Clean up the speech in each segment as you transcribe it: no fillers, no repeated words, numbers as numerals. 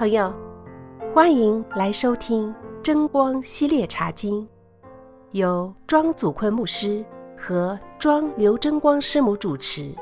朋友，欢迎来收听真光系列茶经，由庄祖坤牧师和庄刘真光师母主持。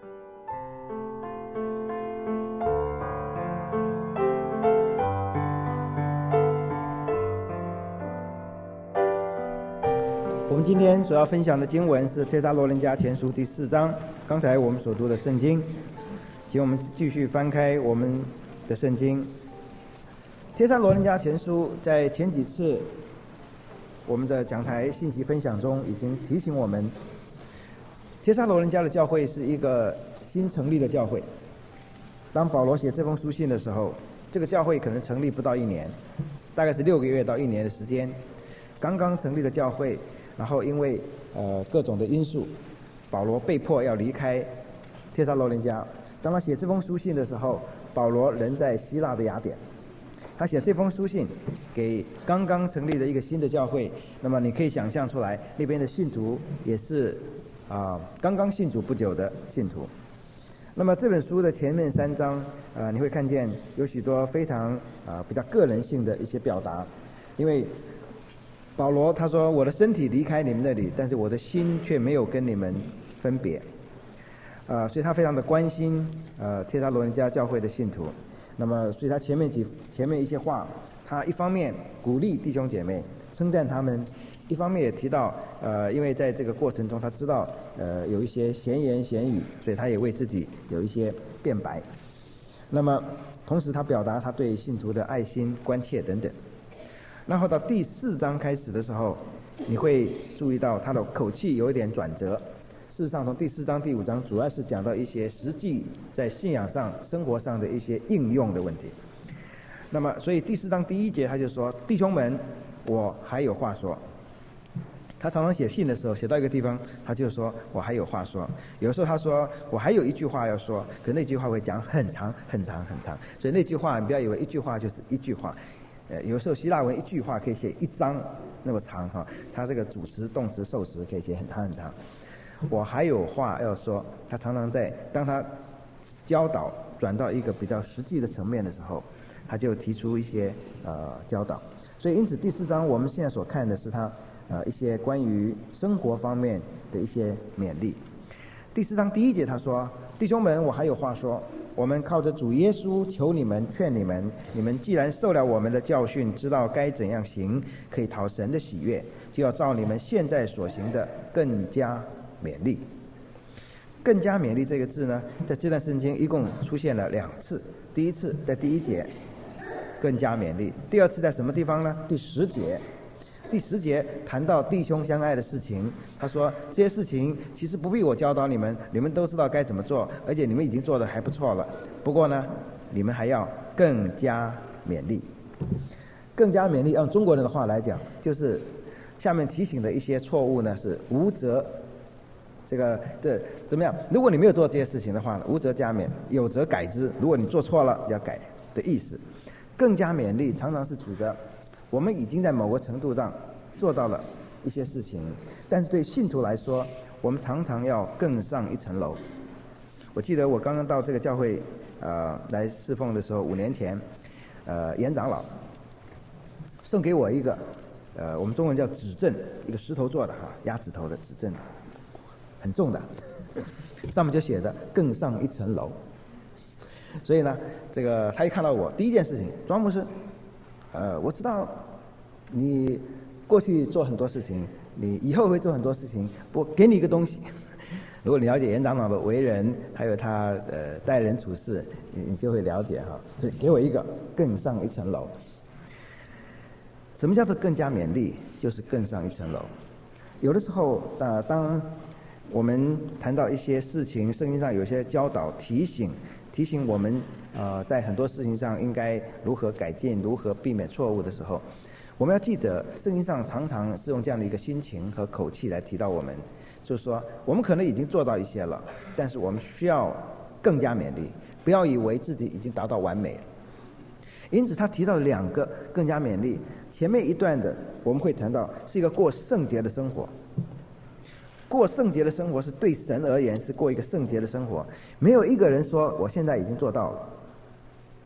我们今天所要分享的经文是帖撒罗尼迦前书第4章，刚才我们所读的圣经，请我们继续翻开我们的圣经。帖撒罗尼迦前书在前几次我们的讲台信息分享中已经提醒我们，帖撒罗尼迦的教会是一个新成立的教会。当保罗写这封书信的时候，这个教会可能成立不到1年，大概是6个月到1年的时间，刚刚成立的教会。然后因为各种的因素，保罗被迫要离开帖撒罗尼迦。当他写这封书信的时候，保罗人在希腊的雅典。他写这封书信给刚刚成立的一个新的教会，那么你可以想象出来，那边的信徒也是刚刚信主不久的信徒。那么这本书的前面3章你会看见有许多非常比较个人性的一些表达，因为保罗他说，我的身体离开你们那里，但是我的心却没有跟你们分别。所以他非常的关心帖撒罗尼迦教会的信徒。那么所以他前面一些话，他一方面鼓励弟兄姐妹，称赞他们，一方面也提到因为在这个过程中他知道有一些闲言闲语，所以他也为自己有一些辩白。那么同时他表达他对信徒的爱心关切等等。然后到第4章开始的时候，你会注意到他的口气有一点转折。事实上从第4章第5章主要是讲到一些实际在信仰上生活上的一些应用的问题。那么所以第4章第1节他就说，弟兄们，我还有话说。他常常写信的时候写到一个地方他就说我还有话说，有时候他说我还有一句话要说，可那句话会讲很长很长很长，所以那句话你不要以为一句话就是一句话，有时候希腊文一句话可以写1章那么长哈，他这个主词动词受词可以写很长很长。我还有话要说，他常常当他教导转到一个比较实际的层面的时候，他就提出一些教导。所以因此第4章我们现在所看的是他一些关于生活方面的一些勉励。第4章第1节他说，弟兄们，我还有话说，我们靠着主耶稣求你们劝你们，你们既然受了我们的教训，知道该怎样行可以讨神的喜悦，就要照你们现在所行的更加勉励。更加勉励这个字呢，在这段圣经一共出现了2次。第一次在第1节更加勉励，第2次在什么地方呢？第10节。第10节谈到弟兄相爱的事情，他说这些事情其实不必我教导你们，你们都知道该怎么做，而且你们已经做得还不错了，不过呢你们还要更加勉励。更加勉励用中国人的话来讲，就是下面提醒的一些错误呢是无责这怎么样，如果你没有做这些事情的话，无责加勉，有责改之，如果你做错了要改的意思。更加勉励常常是指的我们已经在某个程度上做到了一些事情，但是对信徒来说，我们常常要更上一层楼。我记得我刚刚到这个教会来侍奉的时候，5年前严长老送给我一个我们中文叫指证，一个石头做的压指头的指证，很重的，上面就写着更上一层楼。所以呢这个他一看到我，第一件事情，庄牧师我知道你过去做很多事情，你以后会做很多事情，我给你一个东西。如果你了解严长老的为人，还有他待人处事，你就会了解所以给我一个更上一层楼。什么叫做更加勉励？就是更上一层楼。有的时候当我们谈到一些事情，圣经上有些教导提醒我们在很多事情上应该如何改进，如何避免错误的时候，我们要记得圣经上常常是用这样的一个心情和口气来提到我们，就是说我们可能已经做到一些了，但是我们需要更加勉励，不要以为自己已经达到完美了。因此他提到2个更加勉励。前面一段的我们会谈到是一个过圣洁的生活，过圣洁的生活是对神而言是过一个圣洁的生活，没有一个人说我现在已经做到了，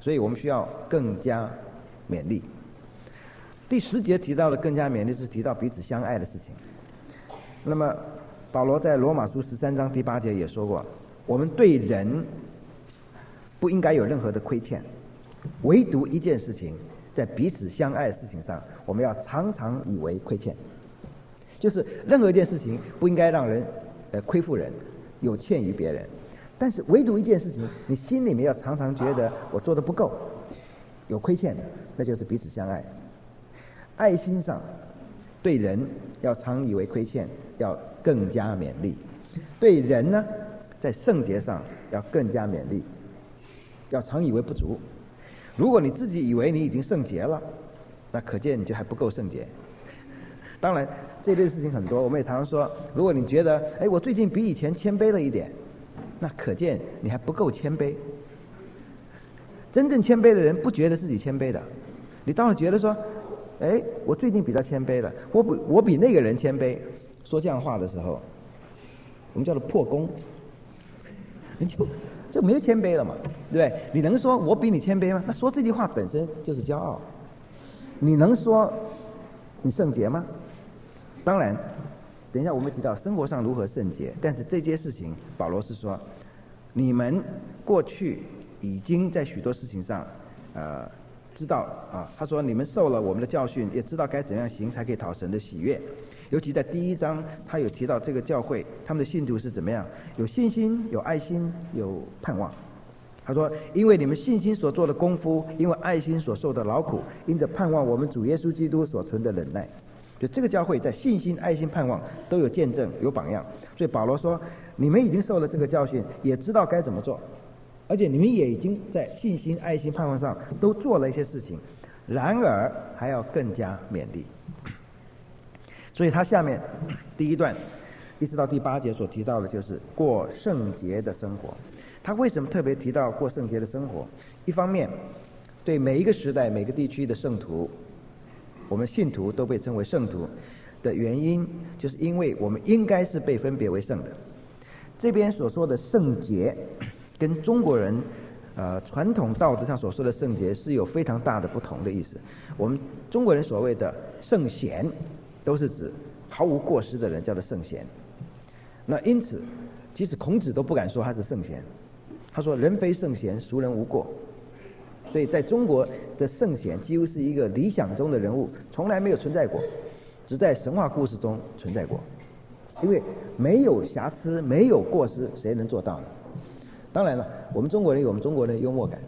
所以我们需要更加勉励。第10节提到的更加勉励是提到彼此相爱的事情。那么保罗在罗马书13章第8节也说过，我们对人不应该有任何的亏欠，唯独一件事情，在彼此相爱的事情上，我们要常常以为亏欠，就是任何一件事情不应该让人亏负人，有欠于别人，但是唯独一件事情，你心里面要常常觉得我做得不够，有亏欠的，那就是彼此相爱。爱心上对人要常以为亏欠，要更加勉励；对人呢，在圣洁上要更加勉励，要常以为不足。如果你自己以为你已经圣洁了，那可见你就还不够圣洁。当然这类事情很多，我们也常常说，如果你觉得我最近比以前谦卑了一点，那可见你还不够谦卑。真正谦卑的人不觉得自己谦卑的，你当然觉得说我最近比较谦卑了，我比那个人谦卑。说这样话的时候，我们叫做破功，你就没有谦卑了嘛，对不对？你能说我比你谦卑吗？那说这句话本身就是骄傲。你能说你圣洁吗？当然，等一下我们提到生活上如何圣洁，但是这件事情保罗是说，你们过去已经在许多事情上知道他说你们受了我们的教训，也知道该怎样行才可以讨神的喜悦。尤其在第1章他有提到这个教会他们的信徒是怎么样，有信心，有爱心，有盼望。他说因为你们信心所做的功夫，因为爱心所受的劳苦，因着盼望我们主耶稣基督所存的忍耐。就这个教会在信心、爱心、盼望都有见证，有榜样。所以保罗说你们已经受了这个教训，也知道该怎么做，而且你们也已经在信心、爱心、盼望上都做了一些事情，然而还要更加勉励。所以他下面第1段一直到第8节所提到的就是过圣洁的生活。他为什么特别提到过圣洁的生活？一方面对每一个时代每个地区的圣徒，我们信徒都被称为圣徒的原因，就是因为我们应该是被分别为圣的。这边所说的圣洁跟中国人传统道德上所说的圣洁是有非常大的不同的意思。我们中国人所谓的圣贤都是指毫无过失的人，叫做圣贤。那因此即使孔子都不敢说他是圣贤，他说人非圣贤，孰人无过。所以在中国的圣贤几乎是一个理想中的人物，从来没有存在过，只在神话故事中存在过。因为没有瑕疵，没有过失，谁能做到呢？当然了，我们中国人有我们中国人的幽默感。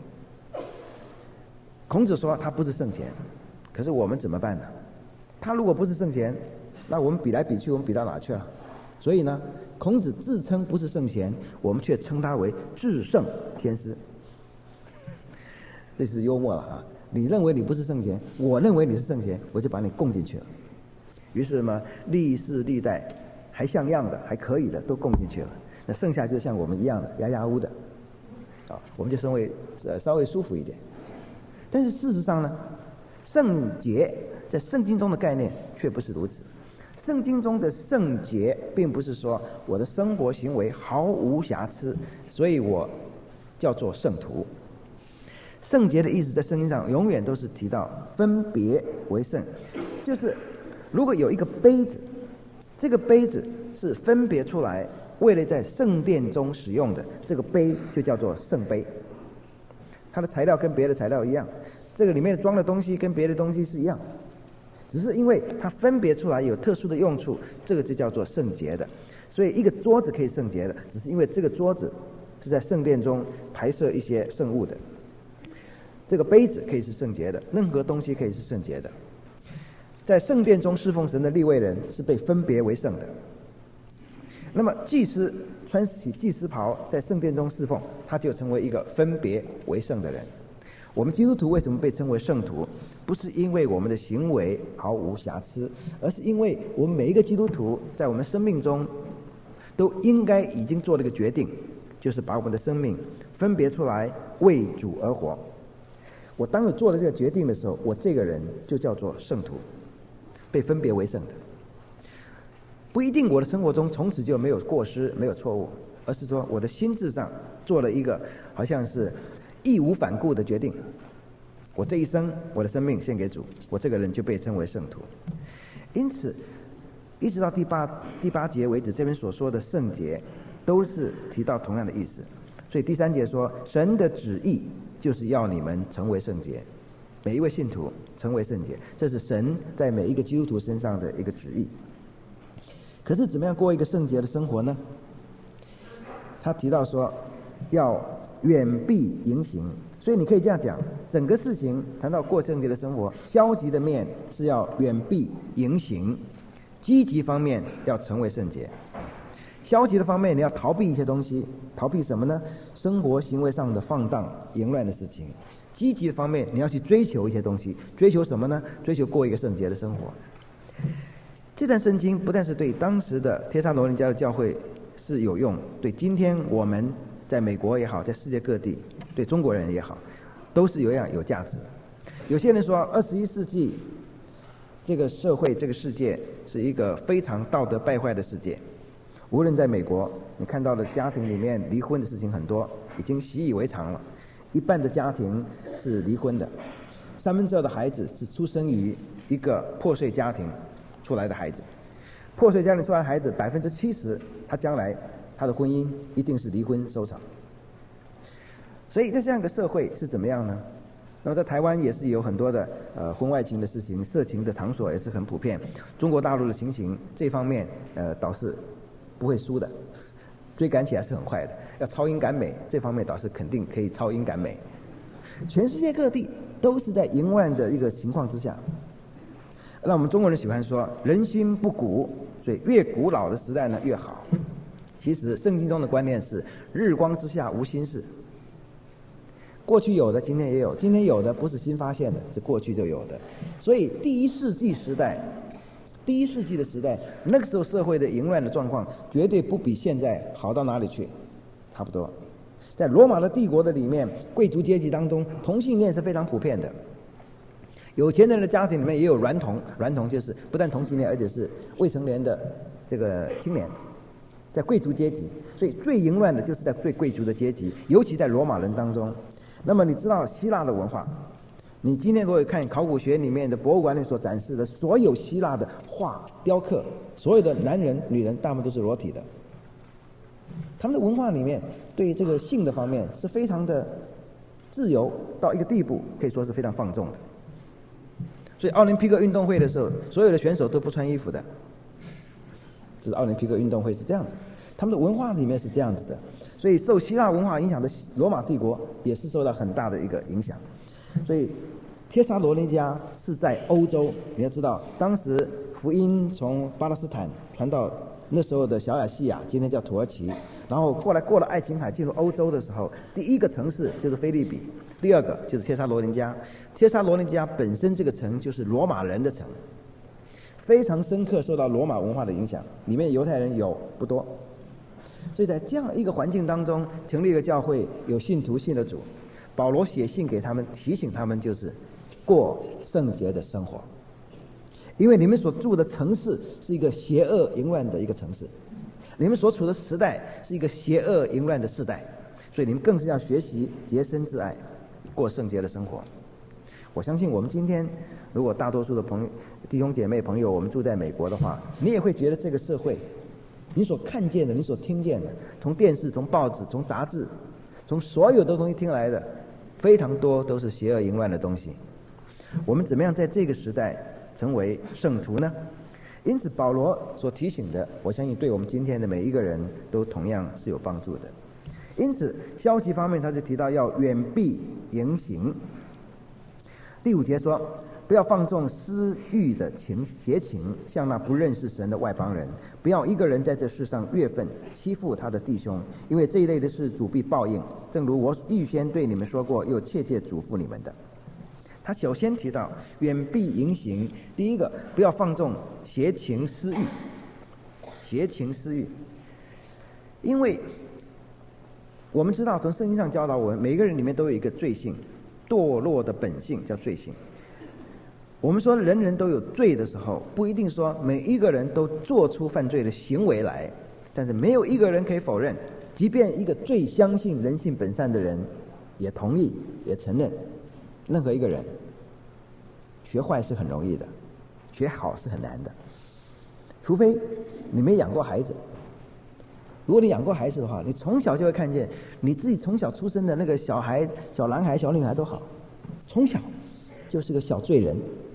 孔子说他不是圣贤，可是我们怎么办呢？他如果不是圣贤，那我们比来比去，我们比到哪去了？所以呢，孔子自称不是圣贤，我们却称他为至圣天师。这是幽默了啊！你认为你不是圣贤，我认为你是圣贤，我就把你供进去了。于是嘛，历世历代还像样的、还可以的都供进去了，那剩下就像我们一样的牙牙乌的，我们就稍微舒服一点。但是事实上呢，圣洁在圣经中的概念却不是如此。圣经中的圣洁并不是说我的生活行为毫无瑕疵，所以我叫做圣徒。圣洁的意思在圣经上永远都是提到分别为圣，就是如果有一个杯子，这个杯子是分别出来为了在圣殿中使用的，这个杯就叫做圣杯。它的材料跟别的材料一样，这个里面装的东西跟别的东西是一样，只是因为它分别出来有特殊的用处，这个就叫做圣洁的。所以一个桌子可以圣洁的，只是因为这个桌子是在圣殿中排设一些圣物的。这个杯子可以是圣洁的，任何东西可以是圣洁的。在圣殿中侍奉神的利未人是被分别为圣的。那么祭司穿起祭司袍在圣殿中侍奉，他就成为一个分别为圣的人。我们基督徒为什么被称为圣徒？不是因为我们的行为毫无瑕疵，而是因为我们每一个基督徒在我们生命中都应该已经做了一个决定，就是把我们的生命分别出来为主而活。我当有做了这个决定的时候，我这个人就叫做圣徒，被分别为圣的。不一定我的生活中从此就没有过失，没有错误，而是说我的心智上做了一个好像是义无反顾的决定，我这一生我的生命献给主，我这个人就被称为圣徒。因此一直到第八节为止，这边所说的圣洁都是提到同样的意思。所以第3节说，神的旨意就是要你们成为圣洁，每一位信徒成为圣洁，这是神在每一个基督徒身上的一个旨意。可是怎么样过一个圣洁的生活呢？他提到说要远避淫行。所以你可以这样讲，整个事情谈到过圣洁的生活，消极的面是要远避淫行，积极方面要成为圣洁。消极的方面你要逃避一些东西，逃避什么呢？生活行为上的放荡淫乱的事情。积极的方面你要去追求一些东西，追求什么呢？追求过一个圣洁的生活。这段圣经不但是对当时的帖撒罗尼迦的教会是有用，对今天我们在美国也好，在世界各地，对中国人也好，都是有价值。有些人说21世纪这个社会这个世界是一个非常道德败坏的世界。无论在美国，你看到的家庭里面离婚的事情很多，已经习以为常了。一半的家庭是离婚的，2/3的孩子是出生于一个破碎家庭出来的孩子。破碎家庭出来的孩子70%，他将来他的婚姻一定是离婚收场。所以在这样一个社会是怎么样呢？那么在台湾也是有很多的婚外情的事情，色情的场所也是很普遍。中国大陆的情形这方面倒是不会输的，追赶起来是很快的。要超英赶美这方面倒是肯定可以超英赶美。全世界各地都是在淫乱的一个情况之下。那我们中国人喜欢说人心不古，所以越古老的时代呢越好。其实圣经中的观念是日光之下无新事，过去有的今天也有，今天有的不是新发现的，是过去就有的。所以第一世纪的时代，那个时候社会的淫乱的状况绝对不比现在好到哪里去，差不多。在罗马的帝国的里面，贵族阶级当中同性恋是非常普遍的。有钱人的家庭里面也有娈童，娈童就是不但同性恋，而且是未成年的这个青年。在贵族阶级，所以最淫乱的就是在最贵族的阶级，尤其在罗马人当中。那么你知道希腊的文化，你今天如果看考古学里面的博物馆里所展示的所有希腊的画雕刻，所有的男人女人大部分都是裸体的。他们的文化里面对这个性的方面是非常的自由，到一个地步可以说是非常放纵的。所以奥林匹克运动会的时候，所有的选手都不穿衣服的。这是奥林匹克运动会是这样子，他们的文化里面是这样子的。所以受希腊文化影响的罗马帝国也是受到很大的一个影响。所以帖撒罗尼迦是在欧洲，你要知道当时福音从巴勒斯坦传到那时候的小亚细亚，今天叫土耳其，然后后来过了爱琴海进入欧洲的时候，第一个城市就是腓立比，第二个就是帖撒罗尼迦。帖撒罗尼迦本身这个城就是罗马人的城，非常深刻受到罗马文化的影响，里面犹太人有不多。所以在这样一个环境当中成立一个教会，有信徒信了主，保罗写信给他们，提醒他们就是过圣洁的生活。因为你们所住的城市是一个邪恶淫乱的一个城市，你们所处的时代是一个邪恶淫乱的世代，所以你们更是要学习洁身自爱，过圣洁的生活。我相信我们今天如果大多数的弟兄姐妹朋友我们住在美国的话，你也会觉得这个社会你所看见的，你所听见的，从电视，从报纸，从杂志，从所有的东西听来的非常多都是邪恶淫乱的东西。我们怎么样在这个时代成为圣徒呢？因此保罗所提醒的，我相信对我们今天的每一个人都同样是有帮助的。因此消极方面他就提到要远避淫行。第5节说，不要放纵私欲的邪情，像那不认识神的外邦人，不要一个人在这世上越分欺负他的弟兄，因为这一类的事主必报应，正如我预先对你们说过，又切切嘱咐你们的。他首先提到远避淫行，第一个不要放纵邪情私欲。邪情私欲，因为我们知道从圣经上教导我们，每个人里面都有一个罪性，堕落的本性叫罪性。我们说人人都有罪的时候，不一定说每一个人都做出犯罪的行为来，但是没有一个人可以否认，即便一个最相信人性本善的人， 也同意也承认，任何一个人学坏是很容易的，学好是很难的，除非你没养过孩子。如果你养过孩子的话，你从小就会看见你自己从小出生的那个小孩、小男孩、小女孩都好，从小就是个小罪人。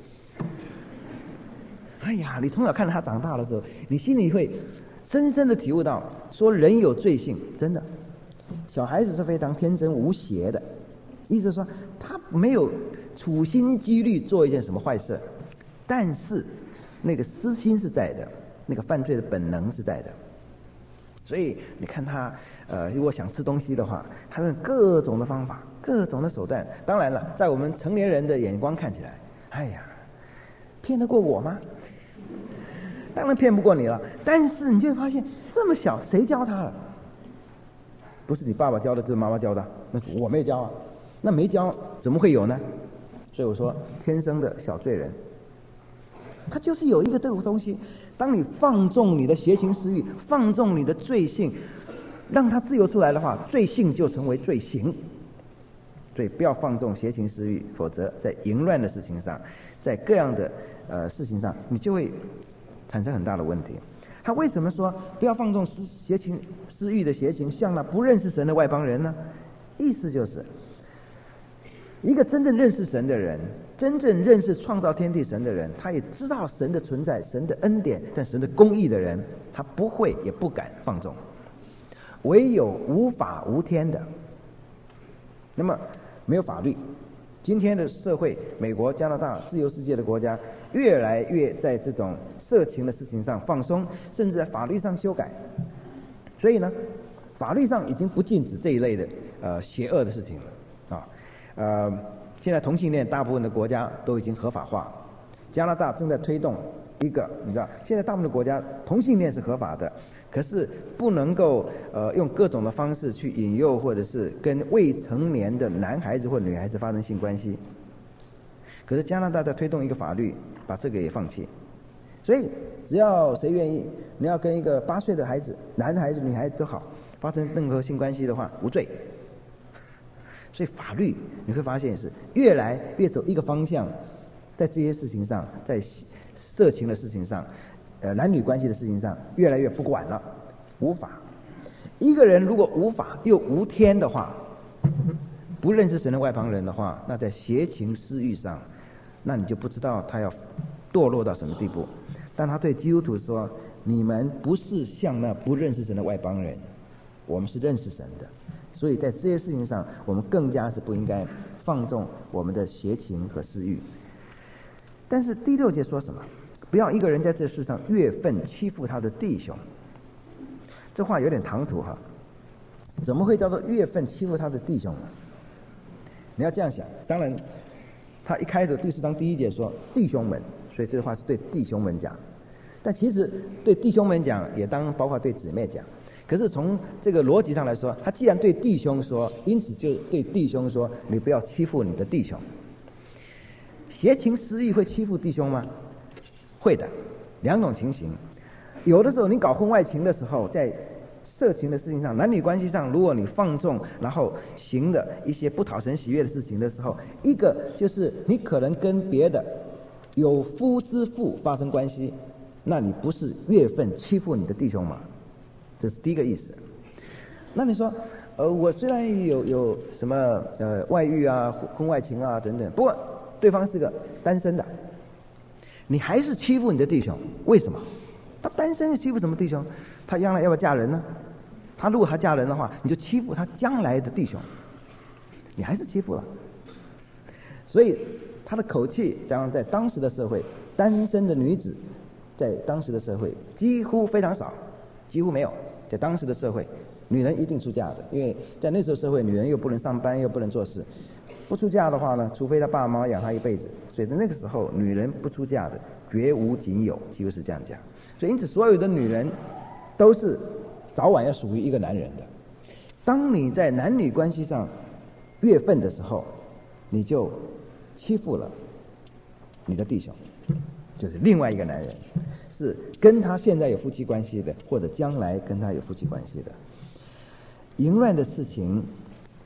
哎呀，你从小看着他长大的时候，你心里会深深的体悟到，说人有罪性，真的。小孩子是非常天真无邪的，意思是说他没有处心积虑做一件什么坏事，但是那个私心是在的，那个犯罪的本能是在的。所以你看他如果想吃东西的话，他用各种的方法、各种的手段。当然了，在我们成年人的眼光看起来，哎呀，骗得过我吗？当然骗不过你了。但是你就会发现，这么小，谁教他了？不是你爸爸教的，就是妈妈教的，那我没有教啊。那没教怎么会有呢？所以我说，天生的小罪人，他就是有一个这种东西。当你放纵你的邪情私欲，放纵你的罪性，让它自由出来的话，罪性就成为罪行。所以不要放纵邪情私欲，否则在淫乱的事情上，在各样的事情上，你就会产生很大的问题。他为什么说不要放纵邪情私欲的邪情，像那不认识神的外邦人呢？意思就是一个真正认识神的人，真正认识创造天地神的人，他也知道神的存在、神的恩典、但神的公义的人，他不会也不敢放纵。唯有无法无天的，那么没有法律。今天的社会，美国、加拿大自由世界的国家，越来越在这种色情的事情上放松，甚至在法律上修改。所以呢，法律上已经不禁止这一类的邪恶的事情了啊。现在同性恋大部分的国家都已经合法化，加拿大正在推动一个，你知道，现在大部分的国家同性恋是合法的，可是不能够用各种的方式去引诱或者是跟未成年的男孩子或女孩子发生性关系。可是加拿大在推动一个法律，把这个也放弃。所以只要谁愿意，你要跟一个8岁的孩子，男孩子女孩子都好，发生任何性关系的话，无罪。所以法律你会发现是越来越走一个方向，在这些事情上，在色情的事情上，男女关系的事情上，越来越不管了，无法。一个人如果无法又无天的话，不认识神的外邦人的话，那在邪情私欲上，那你就不知道他要堕落到什么地步。但他对基督徒说：“你们不是像那不认识神的外邦人，我们是认识神的。”所以在这些事情上，我们更加是不应该放纵我们的邪情和私欲。但是第6节说什么？不要一个人在这世上越分欺负他的弟兄。这话有点唐突哈，怎么会叫做越分欺负他的弟兄呢？你要这样想，当然他一开始第4章第1节说弟兄们，所以这句话是对弟兄们讲，但其实对弟兄们讲也当包括对姊妹讲。可是从这个逻辑上来说，他既然对弟兄说，因此就对弟兄说，你不要欺负你的弟兄。邪情私欲会欺负弟兄吗？会的，两种情形。有的时候你搞婚外情的时候，在色情的事情上，男女关系上，如果你放纵然后行的一些不讨神喜悦的事情的时候，一个就是你可能跟别的有夫之妇发生关系，那你不是越分欺负你的弟兄吗？这是第一个意思。那你说我虽然有什么外遇啊、婚外情啊等等，不过对方是个单身的，你还是欺负你的弟兄，为什么？他单身就欺负什么弟兄？他将来要不要嫁人呢？他如果他嫁人的话，你就欺负他将来的弟兄，你还是欺负了。所以他的口气，加上在当时的社会，单身的女子在当时的社会几乎非常少，几乎没有。在当时的社会，女人一定出嫁的，因为在那时候社会，女人又不能上班，又不能做事，不出嫁的话呢，除非她爸爸妈妈养她一辈子。所以在那个时候，女人不出嫁的绝无仅有，几乎是这样讲。所以因此，所有的女人都是早晚要属于一个男人的。当你在男女关系上越分的时候，你就欺负了你的弟兄，就是另外一个男人，是跟他现在有夫妻关系的，或者将来跟他有夫妻关系的。淫乱的事情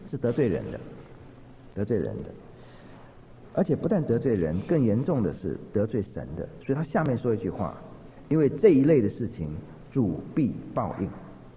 是得罪人的，得罪人的。而且不但得罪人，更严重的是得罪神的。所以他下面说一句话：因为这一类的事情，主必报应。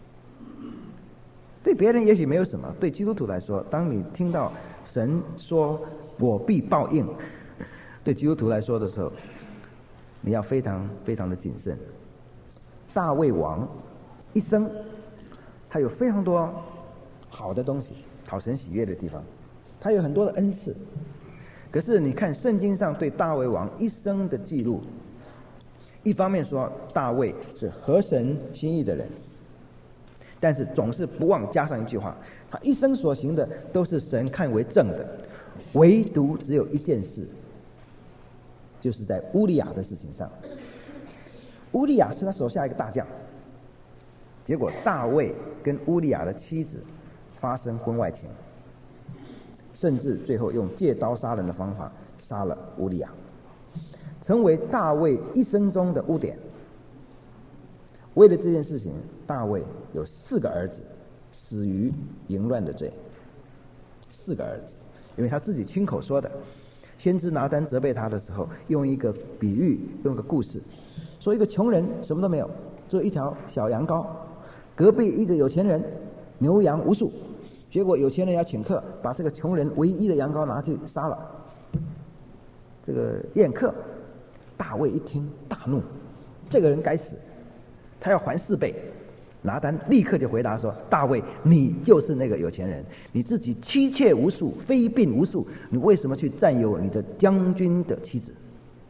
对别人也许没有什么，对基督徒来说，当你听到神说我必报应，对基督徒来说的时候，你要非常非常的谨慎。大卫王一生，他有非常多好的东西，讨神喜悦的地方，他有很多的恩赐。可是你看圣经上对大卫王一生的记录，一方面说大卫是合神心意的人，但是总是不忘加上一句话：他一生所行的都是神看为正的，唯独只有一件事，就是在乌利亚的事情上。乌利亚是他手下一个大将，结果大卫跟乌利亚的妻子发生婚外情，甚至最后用借刀杀人的方法杀了乌利亚，成为大卫一生中的污点。为了这件事情，大卫有4个儿子死于淫乱的罪。4个儿子，因为他自己亲口说的。先知拿单责备他的时候，用一个比喻，用一个故事，说一个穷人什么都没有，只有一条小羊羔，隔壁一个有钱人牛羊无数，结果有钱人要请客，把这个穷人唯一的羊羔拿去杀了，这个宴客。大卫一听大怒，这个人该死，他要还4倍。拿单立刻就回答说：大卫，你就是那个有钱人，你自己妻妾无数，妃嫔无数，你为什么去占有你的将军的妻子？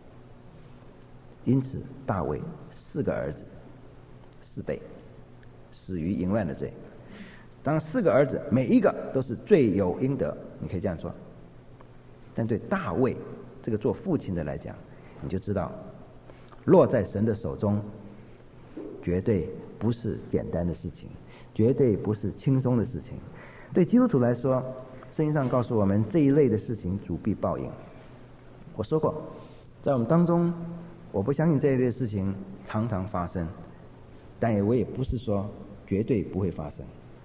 因此大卫4个儿子4倍死于淫乱的罪。当4个儿子每一个都是罪有应得，你可以这样说。但对大卫这个做父亲的来讲，你就知道落在神的手中绝对不是简单的事情，绝对不是轻松的事情。对基督徒来说，圣经上告诉我们这一类的事情主必报应。我说过，在我们当中，我不相信这一类的事情常常发生，但我也不是说绝对不会发生。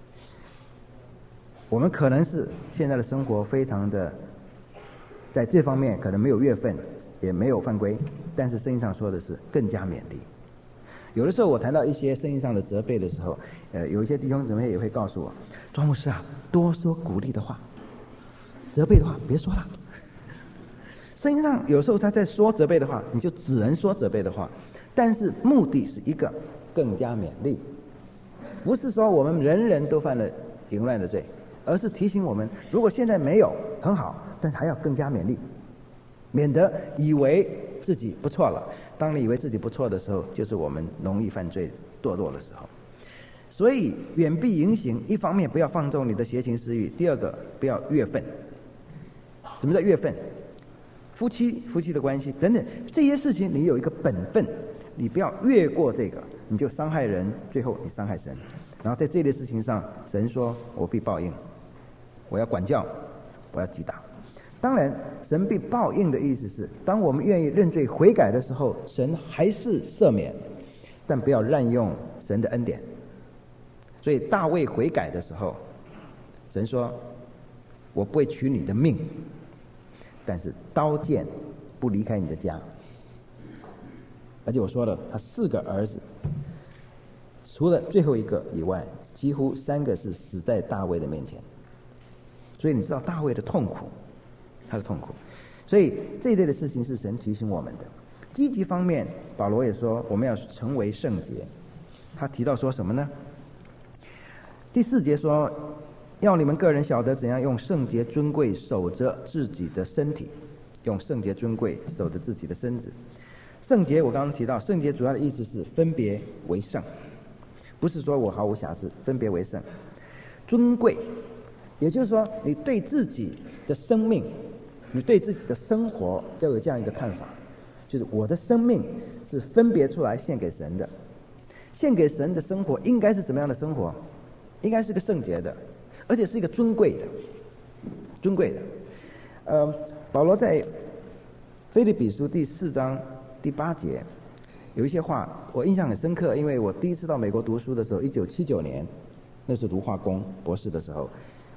我们可能是现在的生活非常的在这方面可能没有月份，也没有犯规，但是圣经上说的是更加勉励。有的时候我谈到一些圣经上的责备的时候，有一些弟兄姊妹也会告诉我：庄牧师啊，多说鼓励的话，责备的话别说了。圣经上有时候他在说责备的话，你就只能说责备的话，但是目的是一个更加勉励，不是说我们人人都犯了淫乱的罪，而是提醒我们，如果现在没有很好，但还要更加勉励，免得以为自己不错了。当你以为自己不错的时候，就是我们容易犯罪堕落的时候。所以远避淫行，一方面不要放纵你的邪情私欲，第二个不要越分。什么叫越分？夫妻的关系等等这些事情，你有一个本分，你不要越过这个，你就伤害人，最后你伤害神。然后在这类事情上，神说我必报应，我要管教，我要击打。当然神必报应的意思是，当我们愿意认罪悔改的时候，神还是赦免，但不要滥用神的恩典。所以大卫悔改的时候，神说我不会取你的命，但是刀剑不离开你的家。而且我说了，他4个儿子，除了最后一个以外，几乎3个是死在大卫的面前。所以你知道大卫的痛苦，他的痛苦。所以这一类的事情是神提醒我们的。积极方面，保罗也说我们要成为圣洁。他提到说什么呢？第4节说，要你们个人晓得怎样用圣洁尊贵守着自己的身体，用圣洁尊贵守着自己的身子。圣洁我刚刚提到，圣洁主要的意思是分别为圣，不是说我毫无瑕疵，分别为圣。尊贵也就是说，你对自己的生命，你对自己的生活要有这样一个看法，就是我的生命是分别出来献给神的。献给神的生活应该是怎么样的生活？应该是个圣洁的，而且是一个尊贵的。尊贵的。保罗在腓立比书第4章第8节有一些话我印象很深刻，因为我第一次到美国读书的时候，1979年，那是读化工博士的时候，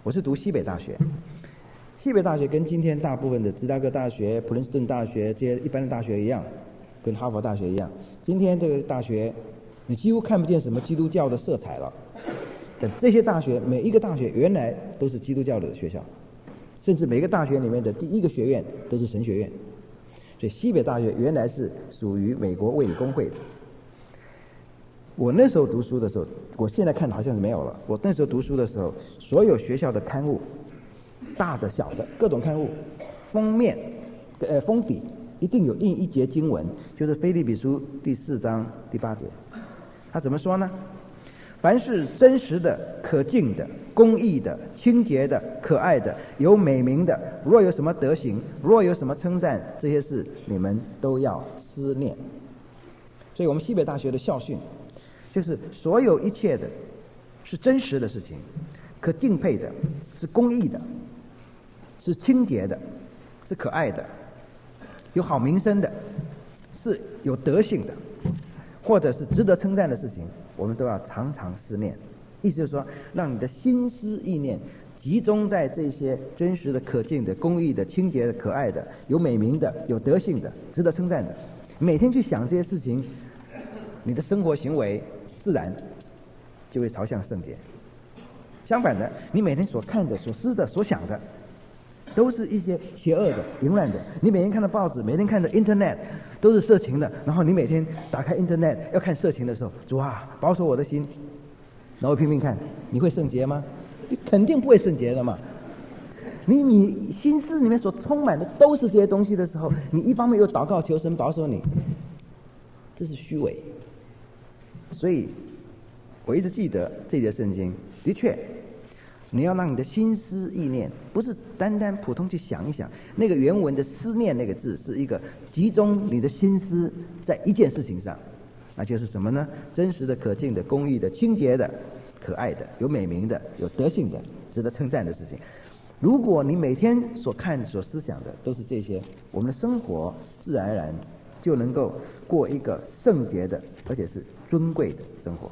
我是读西北大学。西北大学跟今天大部分的芝加哥大学、普林斯顿大学这些一般的大学一样，跟哈佛大学一样，今天这个大学你几乎看不见什么基督教的色彩了。但这些大学每一个大学原来都是基督教的学校，甚至每个大学里面的第一个学院都是神学院。所以西北大学原来是属于美国卫理公会的。我那时候读书的时候，我现在看好像是没有了。我那时候读书的时候，所有学校的刊物，大的小的各种刊物，封面封底一定有印一节经文，就是腓立比书第4章第8节。他怎么说呢？凡是真实的、可敬的、公义的、清洁的、可爱的、有美名的，若有什么德行，若有什么称赞，这些事你们都要思念。所以我们西北大学的校训就是所有一切的是真实的事情，可敬佩的，是公义的，是清洁的，是可爱的，有好名声的，是有德性的，或者是值得称赞的事情，我们都要常常思念。意思就是说，让你的心思意念集中在这些真实的、可敬的、公义的、清洁的、可爱的、有美名的、有德性的、值得称赞的。每天去想这些事情，你的生活行为自然就会朝向圣洁。相反的，你每天所看的、所思的、所想的，都是一些邪恶的、淫乱的。你每天看的报纸，每天看的 Internet 都是色情的，然后你每天打开 Internet 要看色情的时候，主啊，保守我的心，然后拼命看，你会圣洁吗？你肯定不会圣洁的嘛。你心思里面所充满的都是这些东西的时候，你一方面又祷告求神保守你，这是虚伪。所以我一直记得这节圣经，的确你要让你的心思意念不是单单普通去想一想，那个原文的思念那个字是一个集中你的心思在一件事情上，那就是什么呢？真实的、可敬的、公义的、清洁的、可爱的、有美名的、有德性的、值得称赞的事情。如果你每天所看所思想的都是这些，我们的生活自然而然就能够过一个圣洁的而且是尊贵的生活。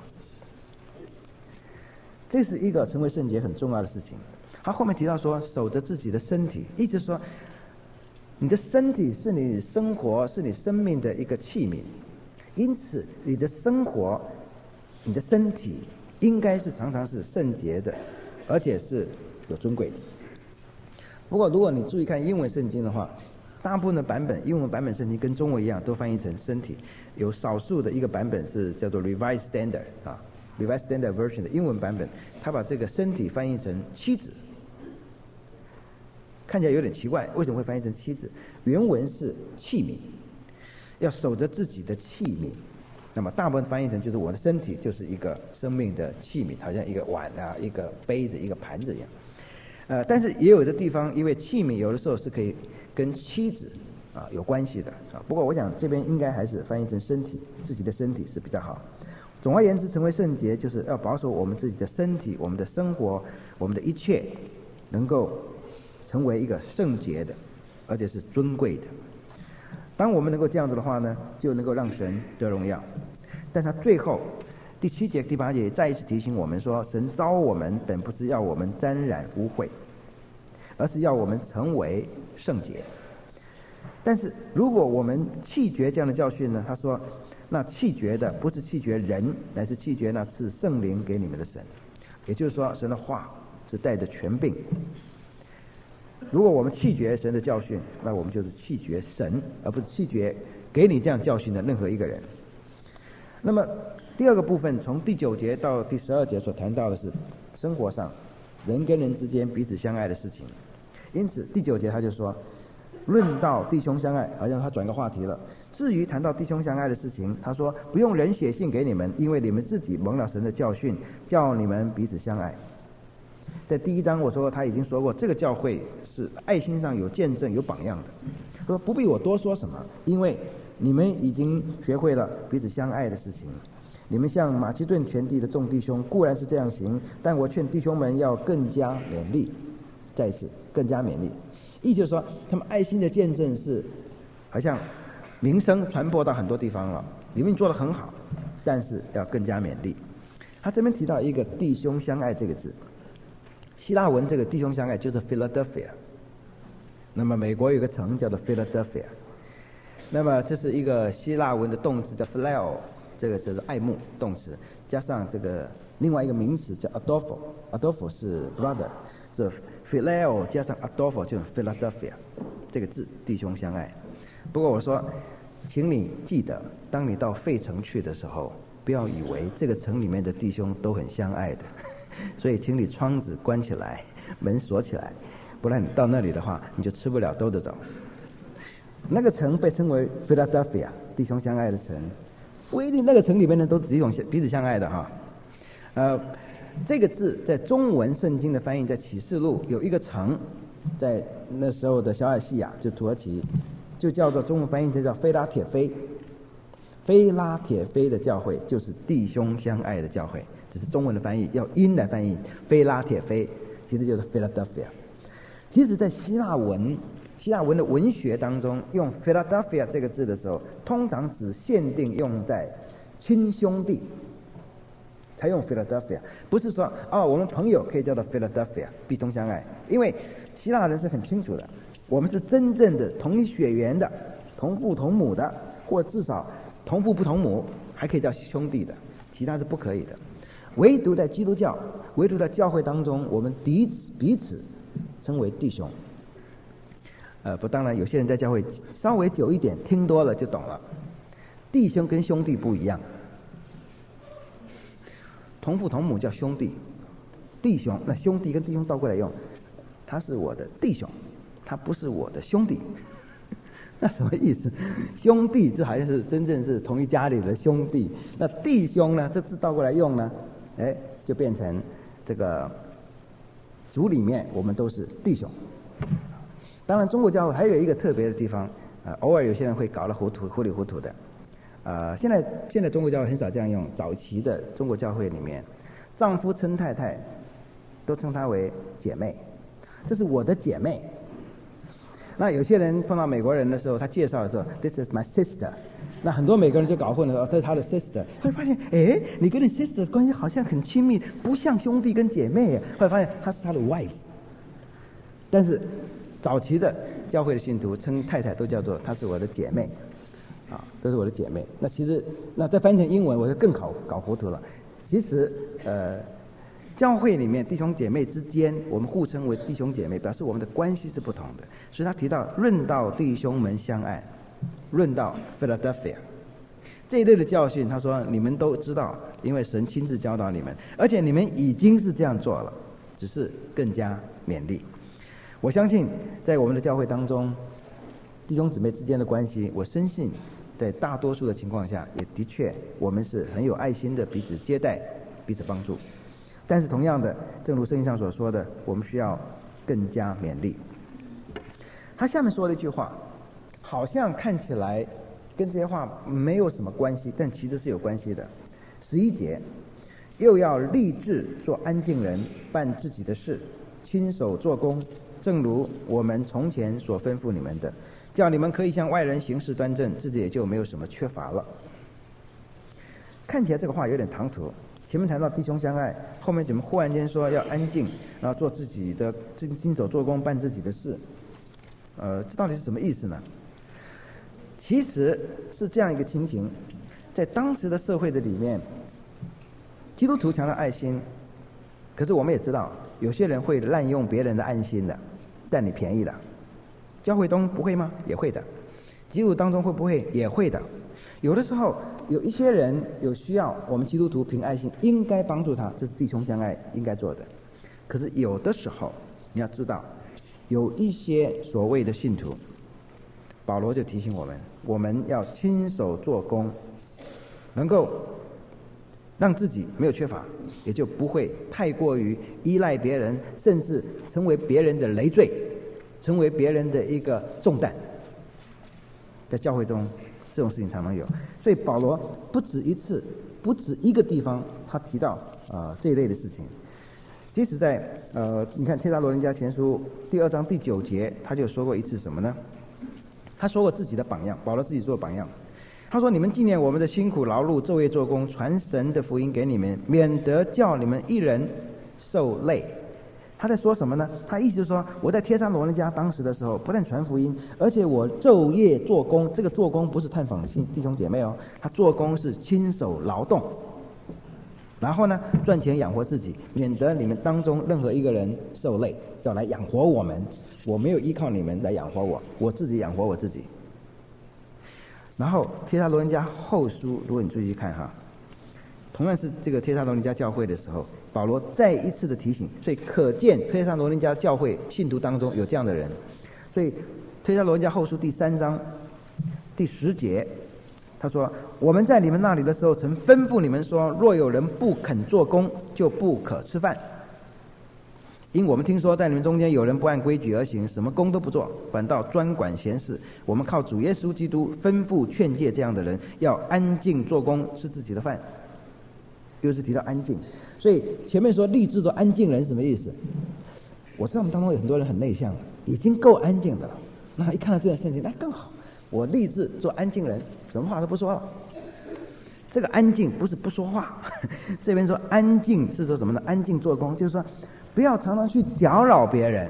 这是一个成为圣洁很重要的事情。他后面提到说，守着自己的身体，意思说你的身体是你生活、是你生命的一个器皿，因此你的生活、你的身体应该是常常是圣洁的，而且是有尊贵的。不过如果你注意看英文圣经的话，大部分的版本英文版本圣经跟中文一样都翻译成身体，有少数的一个版本是叫做 Revised Standard Revised Standard Version 的英文版本，他把这个身体翻译成妻子，看起来有点奇怪，为什么会翻译成妻子？原文是器皿，要守着自己的器皿。那么大部分翻译成就是我的身体就是一个生命的器皿，好像一个碗啊、一个杯子、一个盘子一样。但是也有的地方，因为器皿有的时候是可以跟妻子有关系的不过我想这边应该还是翻译成身体，自己的身体是比较好。总而言之，成为圣洁就是要保守我们自己的身体、我们的生活、我们的一切能够成为一个圣洁的，而且是尊贵的。当我们能够这样子的话呢，就能够让神得荣耀。但他最后第7节、第8节再一次提醒我们说，神召我们本不是要我们沾染污秽，而是要我们成为圣洁。但是如果我们弃绝这样的教训呢，他说那弃绝的不是弃绝人，乃是弃绝那赐圣灵给你们的神。也就是说，神的话是带着权柄。如果我们弃绝神的教训，那我们就是弃绝神，而不是弃绝给你这样教训的任何一个人。那么第二个部分，从第9节到第12节所谈到的是生活上人跟人之间彼此相爱的事情。因此第9节他就说，论到弟兄相爱，好像他转个话题了。至于谈到弟兄相爱的事情，他说不用人写信给你们，因为你们自己蒙了神的教训，叫你们彼此相爱。在第1章我说他已经说过，这个教会是爱心上有见证有榜样的。说不必我多说什么，因为你们已经学会了彼此相爱的事情。你们像马其顿全地的众弟兄固然是这样行，但我劝弟兄们要更加勉励。再一次更加勉励，意思就是说他们爱心的见证是好像名声传播到很多地方了，你们做得很好，但是要更加勉励。他这边提到一个弟兄相爱这个字， 希腊文这个弟兄相爱就是 Philadelphia， 那么美国有个城叫做 Philadelphia， 那么这是一个希腊文的动词叫 phileo， 这个就是爱慕动词，加上这个另外一个名词叫 Adolfo 是 brother， 这 phileo 加上 Adolfo 就是 Philadelphia 这个字，弟兄相爱。不过我说，请你记得，当你到费城去的时候，不要以为这个城里面的弟兄都很相爱的，所以请你窗子关起来，门锁起来，不然你到那里的话，你就吃不了兜着走。那个城被称为 Philadelphia， 弟兄相爱的城，不一定那个城里面的都彼此相爱的哈。这个字在中文圣经的翻译，在启示录有一个城，在那时候的小亚细亚，就土耳其，就叫做中文翻译就叫菲拉铁菲。菲拉铁菲的教会就是弟兄相爱的教会，只是中文的翻译要音来翻译，菲拉铁菲其实就是 Philadelphia。 其实在希腊文的文学当中，用 Philadelphia 这个字的时候，通常只限定用在亲兄弟才用 Philadelphia， 不是说我们朋友可以叫做 Philadelphia 弟兄相爱，因为希腊人是很清楚的，我们是真正的同一血缘的，同父同母的，或至少同父不同母，还可以叫兄弟的，其他是不可以的。唯独在基督教，唯独在教会当中，我们彼此称为弟兄。当然有些人在教会稍微久一点，听多了就懂了。弟兄跟兄弟不一样，同父同母叫兄弟，弟兄那兄弟跟弟兄倒过来用，他是我的弟兄，他不是我的兄弟。那什么意思？兄弟这好像是真正是同一家里的兄弟，那弟兄呢？这字倒过来用呢，就变成这个主里面我们都是弟兄。当然，中国教会还有一个特别的地方，偶尔有些人会搞得糊里糊涂的。现在中国教会很少这样用，早期的中国教会里面，丈夫称太太都称她为姐妹，这是我的姐妹。那有些人碰到美国人的时候，他介绍的时候 ，This is my sister， 那很多美国人就搞混了，这是他的 sister， 后来发现，你跟你 sister 的关系好像很亲密，不像兄弟跟姐妹，后来发现她是他的 wife。但是早期的教会的信徒称太太都叫做她是我的姐妹，都是我的姐妹。那其实那再翻成英文，我就更搞糊涂了。其实教会里面弟兄姐妹之间，我们互称为弟兄姐妹，表示我们的关系是不同的。所以他提到论到弟兄们相爱，论到 Philadelphia 这一类的教训，他说你们都知道，因为神亲自教导你们，而且你们已经是这样做了，只是更加勉励。我相信在我们的教会当中，弟兄姊妹之间的关系，我深信在大多数的情况下，也的确我们是很有爱心的，彼此接待，彼此帮助。但是同样的，正如圣经上所说的，我们需要更加勉励。他下面说了一句话，好像看起来跟这些话没有什么关系，但其实是有关系的。11节，又要立志做安静人，办自己的事，亲手做工，正如我们从前所吩咐你们的，叫你们可以向外人行事端正，自己也就没有什么缺乏了。看起来这个话有点唐突，前面谈到弟兄相爱，后面怎么忽然间说要安静，然后做自己的亲手做工，办自己的事？这到底是什么意思呢？其实是这样一个情形，在当时的社会的里面，基督徒强调爱心，可是我们也知道，有些人会滥用别人的爱心的，占你便宜的。教会中不会吗？也会的。基督徒当中会不会？也会的。有的时候有一些人有需要，我们基督徒凭爱心应该帮助他，这是弟兄相爱应该做的。可是有的时候你要知道，有一些所谓的信徒，保罗就提醒我们要亲手做工，能够让自己没有缺乏，也就不会太过于依赖别人，甚至成为别人的累赘，成为别人的一个重担。在教会中这种事情常常有，所以保罗不止一次，不止一个地方他提到这一类的事情。即使在你看帖撒罗尼迦前书第2章第9节，他就说过一次什么呢？他说过自己的榜样，保罗自己做榜样。他说：“你们纪念我们的辛苦劳碌，昼夜做工，传神的福音给你们，免得叫你们一人受累。” 他在说什么呢？他意思就是说，我在帖撒罗尼迦当时的时候，不但传福音，而且我昼夜做工。这个做工不是探访弟兄姐妹哦，他做工是亲手劳动，然后呢，赚钱养活自己，免得你们当中任何一个人受累，要来养活我们。我没有依靠你们来养活我，我自己养活我自己。然后帖撒罗尼迦后书，如果你注意看哈，同样是这个帖撒罗尼迦教会的时候，保罗再一次的提醒，所以可见帖撒罗尼迦教会信徒当中有这样的人。所以帖撒罗尼迦后书第3章第10节，他说：我们在你们那里的时候，曾吩咐你们说，若有人不肯做工，就不可吃饭。因我们听说在你们中间有人不按规矩而行，什么工都不做，反倒专管闲事。我们靠主耶稣基督吩咐劝诫这样的人，要安静做工，吃自己的饭。又是提到安静，所以前面说立志做安静人什么意思？我知道我们当中有很多人很内向，已经够安静的了，那一看到这段圣经，那更好，我立志做安静人，什么话都不说了。这个安静不是不说话，这边说安静是说什么呢？安静做工，就是说不要常常去搅扰别人，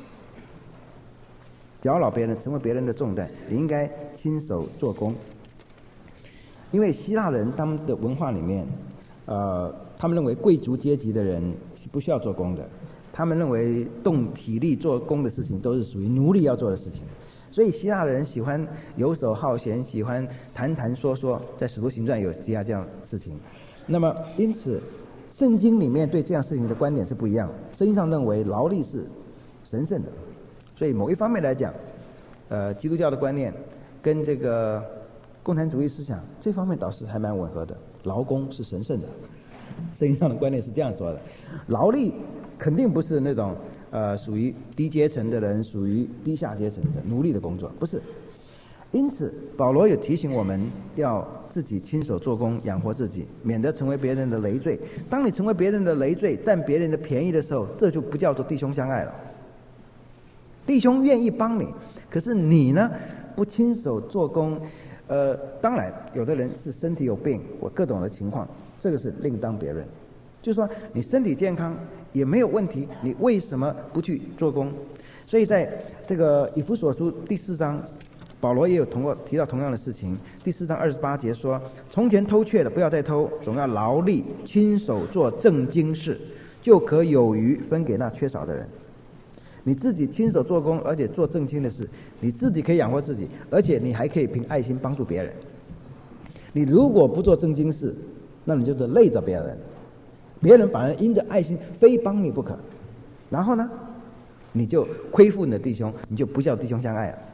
搅扰别人，成为别人的重担，你应该亲手做工。因为希腊人他们的文化里面，他们认为贵族阶级的人是不需要做工的，他们认为动体力做工的事情都是属于奴隶要做的事情，所以希腊人喜欢游手好闲，喜欢谈谈说说，在使徒行传有提到这样的事情。那么因此圣经里面对这样事情的观点是不一样，圣经上认为劳力是神圣的，所以某一方面来讲，基督教的观念跟这个共产主义思想这方面倒是还蛮吻合的，劳工是神圣的，圣经上的观念是这样说的。劳力肯定不是那种属于低阶层的人，属于低下阶层的奴隶的工作，不是。因此保罗也提醒我们要自己亲手做工养活自己，免得成为别人的累赘。当你成为别人的累赘，占别人的便宜的时候，这就不叫做弟兄相爱了。弟兄愿意帮你，可是你呢不亲手做工，当然有的人是身体有病或各种的情况，这个是另当别论。就是说你身体健康也没有问题，你为什么不去做工？所以在这个以弗所书第4章，保罗也有提到同样的事情。第4章28节说：从前偷窃的不要再偷，总要劳力亲手做正经事，就可有余分给那缺少的人。你自己亲手做工，而且做正经的事，你自己可以养活自己，而且你还可以凭爱心帮助别人。你如果不做正经事，那你就是累着别人，别人反而因着爱心非帮你不可，然后呢你就亏负你的弟兄，你就不叫弟兄相爱了。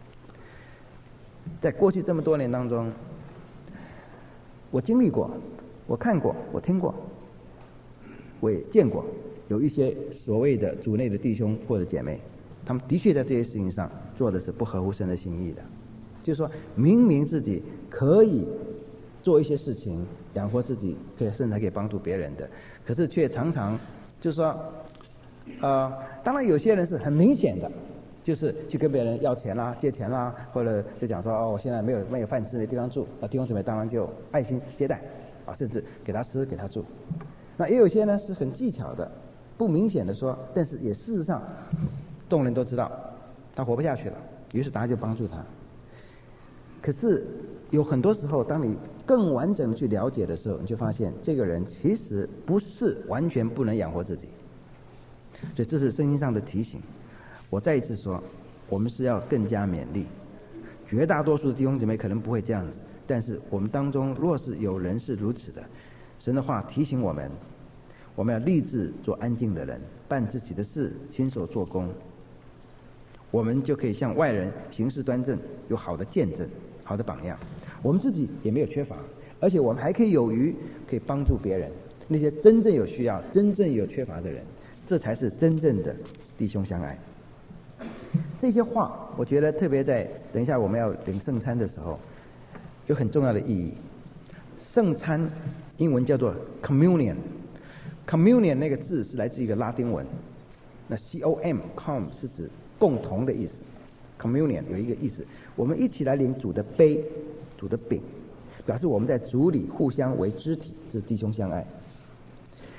在过去这么多年当中，我经历过，我看过，我听过，我也见过有一些所谓的主内的弟兄或者姐妹，他们的确在这些事情上做的是不合乎神的心意的，就是说明明自己可以做一些事情养活自己，甚至还可以帮助别人的，可是却常常就是说当然有些人是很明显的，就是去跟别人要钱啦、借钱啦，或者就讲说我现在没有饭吃，没地方住，弟兄姊妹当然就爱心接待甚至给他吃给他住。那也有些呢是很技巧的，不明显的说，但是也事实上众人都知道他活不下去了，于是大家就帮助他。可是有很多时候当你更完整的去了解的时候，你就发现这个人其实不是完全不能养活自己。所以这是圣经上的提醒。我再一次说，我们是要更加勉励。绝大多数的弟兄姊妹可能不会这样子，但是我们当中若是有人是如此的，神的话提醒我们，我们要立志做安静的人，办自己的事，亲手做工，我们就可以向外人行事端正，有好的见证，好的榜样。我们自己也没有缺乏，而且我们还可以有余，可以帮助别人，那些真正有需要、真正有缺乏的人，这才是真正的弟兄相爱。这些话我觉得特别在等一下我们要领圣餐的时候有很重要的意义。圣餐英文叫做 communion， communion 那个字是来自一个拉丁文，那 com 是指共同的意思， communion 有一个意思，我们一起来领主的杯、主的饼，表示我们在主里互相为肢体，这是弟兄相爱。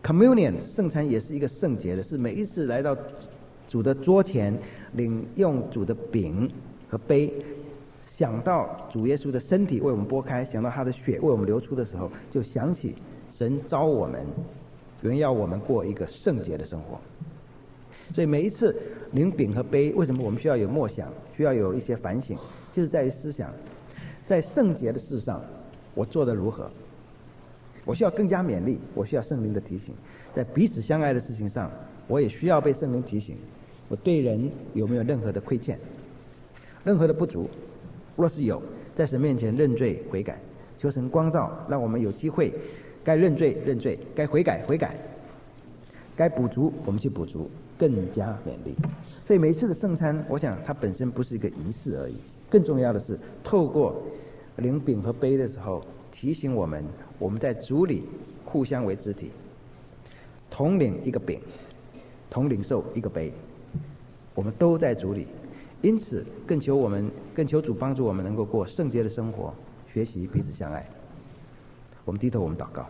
Communion 圣餐也是一个圣洁的，是每一次来到主的桌前，领用主的饼和杯，想到主耶稣的身体为我们剥开，想到他的血为我们流出的时候，就想起神召我们，原要我们过一个圣洁的生活。所以每一次领饼和杯，为什么我们需要有默想，需要有一些反省，就是在于思想，在圣洁的事上我做得如何，我需要更加勉励，我需要圣灵的提醒。在彼此相爱的事情上，我也需要被圣灵提醒，我对人有没有任何的亏欠，任何的不足，若是有，在神面前认罪悔改，求神光照，让我们有机会该认罪认罪，该悔改悔改，该补足我们去补足，更加勉励。所以每一次的圣餐，我想它本身不是一个仪式而已，更重要的是透过领饼和杯的时候，提醒我们在主里互相为肢体，同领一个饼，同领受一个杯，我们都在主里。因此更求主帮助我们能够过圣洁的生活，学习彼此相爱。我们低头，我们祷告。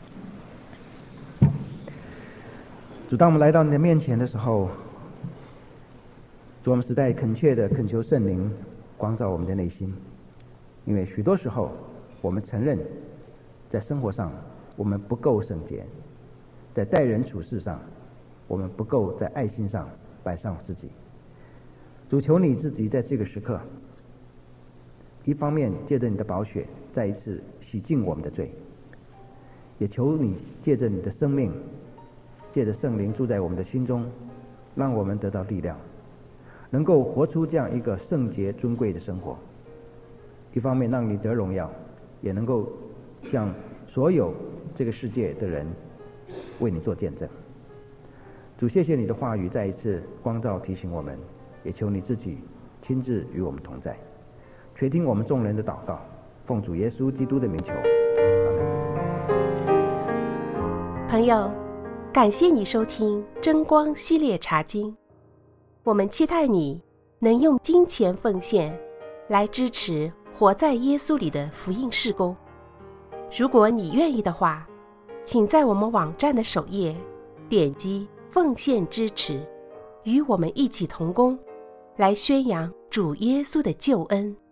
主，当我们来到你的面前的时候，主，我们实在恳切的恳求圣灵光照我们的内心，因为许多时候我们承认在生活上我们不够圣洁，在待人处事上我们不够在爱心上摆上自己。主，求你自己在这个时刻，一方面借着你的宝血再一次洗净我们的罪，也求你借着你的生命，借着圣灵住在我们的心中，让我们得到力量，能够活出这样一个圣洁尊贵的生活。一方面让你得荣耀，也能够向所有这个世界的人为你做见证。主，谢谢你的话语再一次光照提醒我们，也求你自己亲自与我们同在，垂听我们众人的祷告，奉主耶稣基督的名求，阿们。 朋友，感谢你收听真光系列查经，我们期待你能用金钱奉献来支持活在耶稣里的福音事工。如果你愿意的话，请在我们网站的首页点击奉献支持，与我们一起同工，来宣扬主耶稣的救恩。